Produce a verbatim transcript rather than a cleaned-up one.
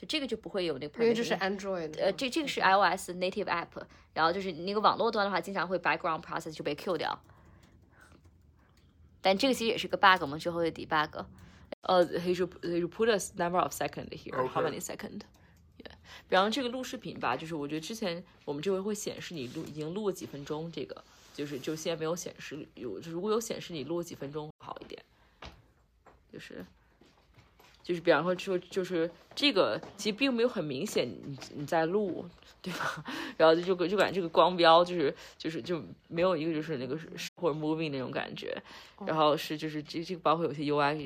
就这个就不会有那个 permission， 因为这是 Android， 呃，这这个是 iOS native app， 然后就是那个网络端的话，经常会 background process 就被 Q 掉。但这个其实也是个 bug， 我们之后会 debug。呃、uh, he should he should put a number of second here， Okay. how many second？Yeah. 比方这个录视频吧，就是我觉得之前我们这回会显示你录已经录了几分钟，这个就是就现在没有显示，有就如果有显示你录了几分钟好一点，就是就是比方说就就是这个其实并没有很明显你你在录，对吧？然后就就感觉这个光标就是就是就没有一个就是那个或者 moving 那种感觉，然后是就是这这个包括有些 U I